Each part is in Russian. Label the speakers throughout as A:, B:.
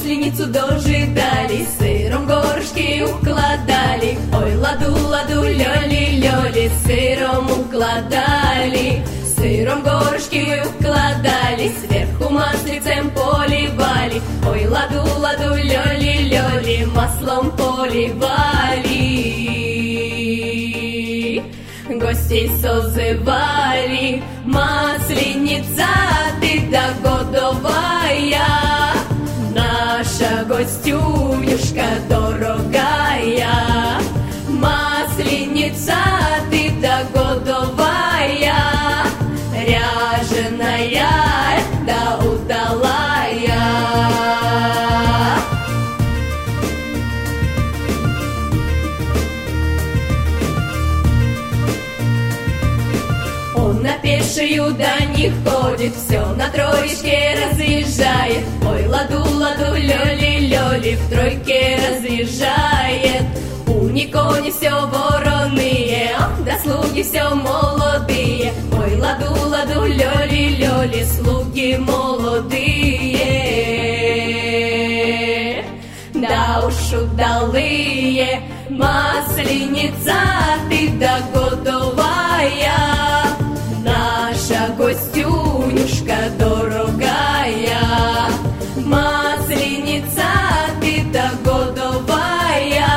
A: масленицу дожидали, сыром горшки укладали. Ой, ладу, ладу, лёли, лёли, сыром укладали. Сыром горшки укладали, сверху маслицем поливали. Ой, ладу, ладу, лёли, лёли, маслом поливали. Гостей созывали, масленица ты да годовая, наша гостюнюшка дорогая. Масленица ты да годовая, ряженая да удалая. Он на пешую да не ходит, все на троечке разъезжает. Ой, ладу, ладу, лёли, лёли, в тройке разъезжает. У Никони все вороные, да слуги все молодые. Ой, ладу, ладу, лёли, лёли, слуги молодые. Да уж удалые, масленица ты да годовая, наша гостюнюшка дорогая. Масленица ты да годовая,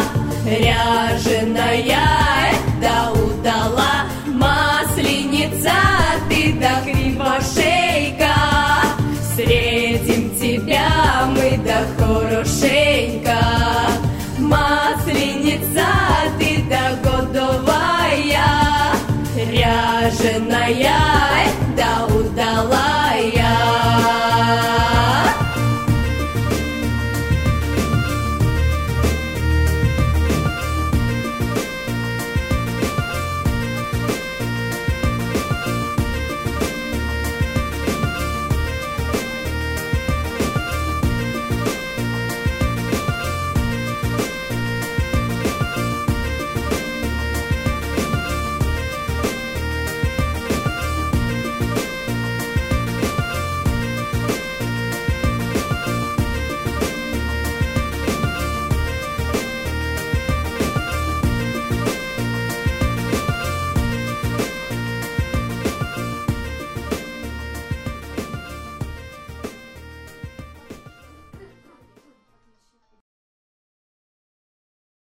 A: ряженая да удала. Масленица ты да кривошейка, встретим тебя мы да хорошенько. Масленица ты да годовая, ряженая да удала.